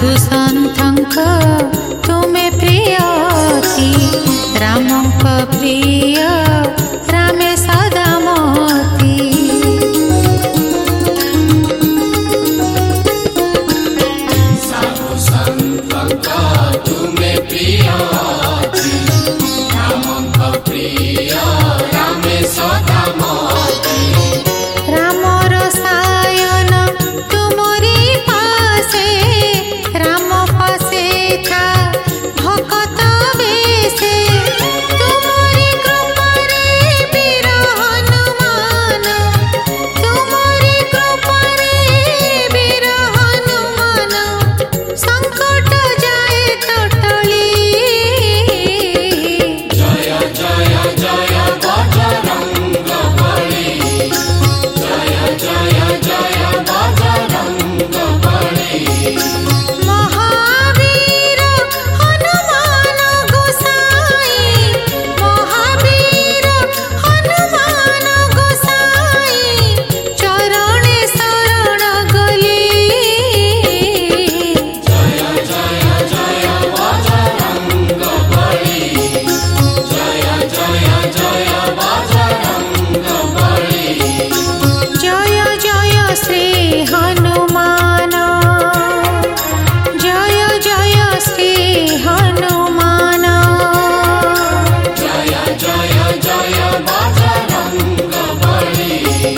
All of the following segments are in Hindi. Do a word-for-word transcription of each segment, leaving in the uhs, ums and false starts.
साधु सन्थंक तुमे प्रियति रामंक प्रिय रामे सदा मोती। साधु सन्थंक तुमे प्रियति रामंक प्रिय रामे सदा मोती। रामर सायन तुमरी पासे राम पासे था भकत बेसे तुमरी कृपारे वीर हनुमान तुमरी कृपारे वीर हनुमान संकट जाए टटली। जय जय जय बजरंग बली जय जय जय बजरंग बली। महावीर हनुमान गोसाई महावीर हनुमान गोसाई चरणे शरण गली। जय जय जय बजरंग बली जय जय जय बजरंग बली। जय जय श्री हनुमान जय जय श्री हनुमान। जय जय जय बजरंग बली।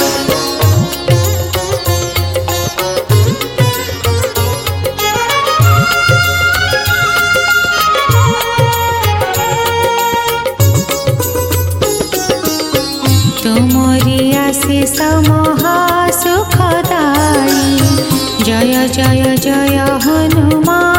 तुमरी आशीष महासुखदायी जय जय जय हनुमान।